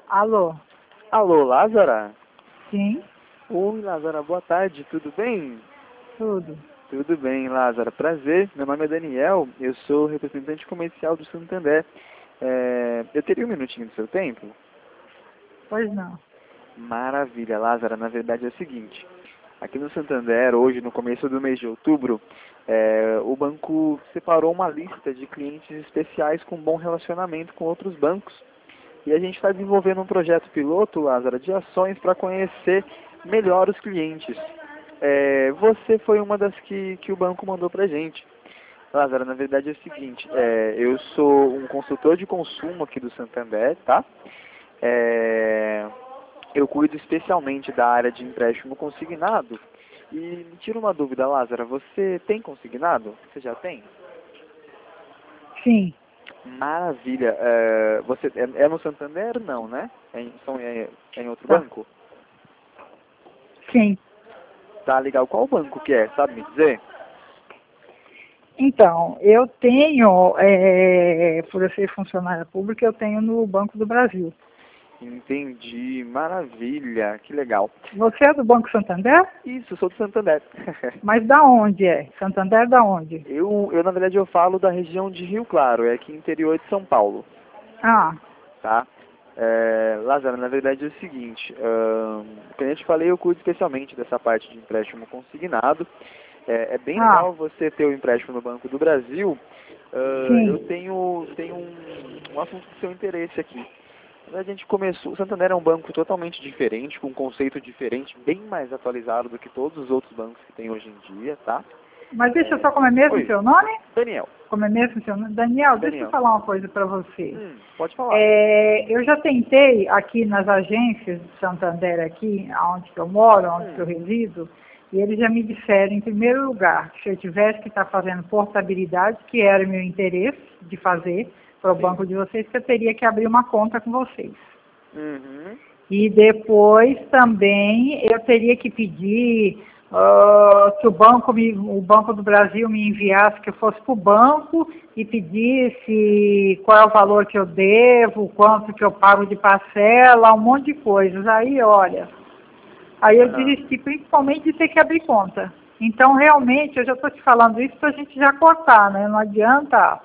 Alô? Alô, Lázara? Sim, Oi, Lázara, boa tarde, tudo bem? tudo. Tudo bem, Lázara, prazer. Meu nome é Daniel, eu sou representante comercial do Santander. Eu teria um minutinho do seu tempo? Pois não. Maravilha, Lázara, na verdade é o seguinte. Aqui no Santander, hoje, no começo do mês de outubro, o banco separou uma lista de clientes especiais com bom relacionamento com outros bancos. E a gente está desenvolvendo um projeto piloto, Lázara, de ações para conhecer melhor os clientes. Você foi uma das que o banco mandou para a gente. Lázara, na verdade é o seguinte, eu sou um consultor de consumo aqui do Santander, tá? Eu cuido especialmente da área de empréstimo consignado. E me tira uma dúvida, Lázara, você tem consignado? Você já tem? Sim, Maravilha. Você é no Santander? Não, né? É em outro tá. banco? Sim. Tá legal. Qual banco que é? Sabe me dizer? Então, eu tenho, por eu ser funcionária pública, eu tenho no Banco do Brasil. Entendi. Maravilha. Que legal. Você é do Banco Santander? Isso, eu sou do Santander. Mas da onde é? Santander da onde? Na verdade, eu falo da região de Rio Claro, é aqui interior de São Paulo, Ah, tá? Lázaro, na verdade é o seguinte, como eu te falei, eu cuido especialmente dessa parte de empréstimo consignado. É bem ah, legal você ter o empréstimo no Banco do Brasil. Eu sim. tenho um assunto de seu interesse aqui. A gente começou, o Santander é um banco totalmente diferente, com um conceito diferente, bem mais atualizado do que todos os outros bancos que tem hoje em dia, tá? Mas deixa eu só, como é mesmo Oi, seu nome? Daniel. Como é mesmo seu nome? Daniel, deixa eu Daniel. falar uma coisa para você. Pode falar. Eu já tentei aqui nas agências de Santander, aqui, onde eu moro, onde eu resido, e eles já me disseram, em primeiro lugar, que se eu tivesse que estar fazendo portabilidade, que era o meu interesse de fazer para o Sim. banco de vocês, que eu teria que abrir uma conta com vocês. Uhum. E depois também eu teria que pedir que o Banco do Brasil me enviasse, que eu fosse para o banco e pedisse qual é o valor que eu devo, quanto que eu pago de parcela, um monte de coisas. Aí, olha, aí eu Ah, desisti principalmente de ter que abrir conta. Então, realmente, eu já estou te falando isso para a gente já cortar, né? Não adianta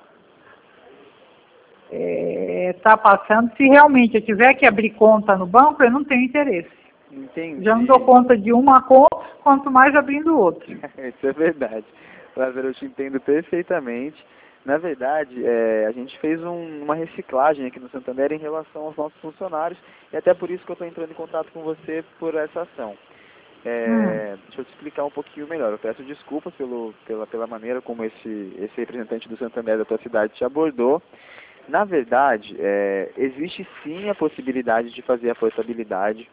tá passando. Se realmente eu tiver que abrir conta no banco, eu não tenho interesse. Já não dou entendi. conta de uma conta, quanto mais abrindo outra. Isso é verdade. Lázaro, eu te entendo perfeitamente. Na verdade, a gente fez uma reciclagem aqui no Santander em relação aos nossos funcionários e até por isso que eu estou entrando em contato com você por essa ação. Deixa eu te explicar um pouquinho melhor. Eu peço desculpas pela maneira como esse representante do Santander da tua cidade te abordou. Na verdade, existe sim a possibilidade de fazer a portabilidade.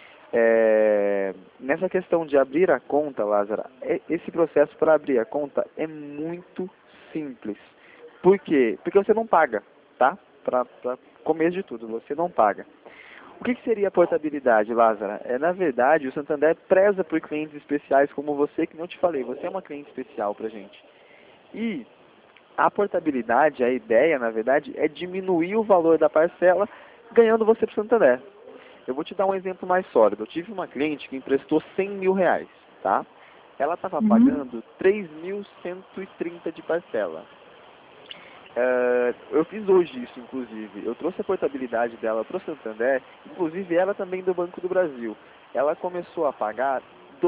Nessa questão de abrir a conta, Lázara, esse processo para abrir a conta é muito simples. Por quê? Porque você não paga, tá? Para começo de tudo, você não paga. O que seria a portabilidade, Lázara? Na verdade, o Santander preza por clientes especiais como você, que não te falei, você é uma cliente especial para gente. E a portabilidade, a ideia, na verdade, é diminuir o valor da parcela, ganhando você para o Santander. Eu vou te dar um exemplo mais sólido. Eu tive uma cliente que emprestou R$ 100.000, tá? Ela estava Uhum. pagando 3.130 de parcela. Eu fiz hoje isso, inclusive. Eu trouxe a portabilidade dela para o Santander, inclusive ela também do Banco do Brasil. Ela começou a pagar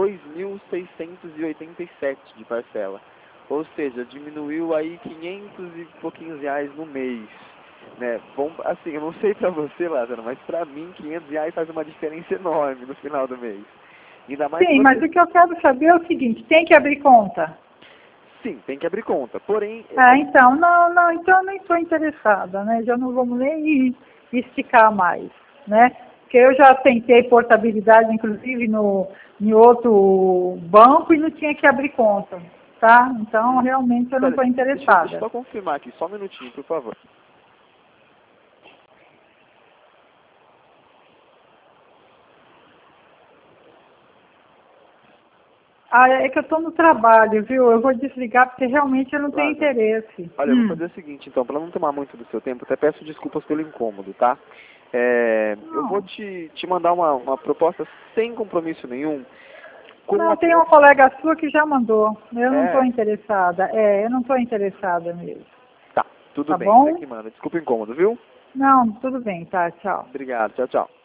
2.687 de parcela. Ou seja, diminuiu aí 500 e pouquinhos reais no mês. Né? Bom, assim, eu não sei pra você, Lázaro, mas pra mim R$ 500 faz uma diferença enorme no final do mês. Ainda mais se Sim, mas você... o que eu quero saber é o seguinte, tem que abrir conta. Sim, tem que abrir conta. Porém, Então, não, então eu nem estou interessada, né? Já não vamos nem esticar mais, né? Porque eu já tentei portabilidade, inclusive, em outro banco e não tinha que abrir conta, tá? Então, realmente eu não espera, estou deixa eu interessada. só confirmar aqui, só um minutinho, por favor. Ah, é que eu estou no trabalho, viu? Eu vou desligar porque realmente eu não tenho Lázaro, interesse. olha, eu vou fazer o seguinte, então, para não tomar muito do seu tempo, até peço desculpas pelo incômodo, tá? Eu vou te mandar uma proposta sem compromisso nenhum. Não, tem uma colega sua que já mandou. Eu não estou interessada. Eu não estou interessada mesmo. Tá, tudo Tá bem. bom? Você que manda. Desculpa o incômodo, viu? Não, tudo bem, tá, tchau. Obrigado, tchau, tchau.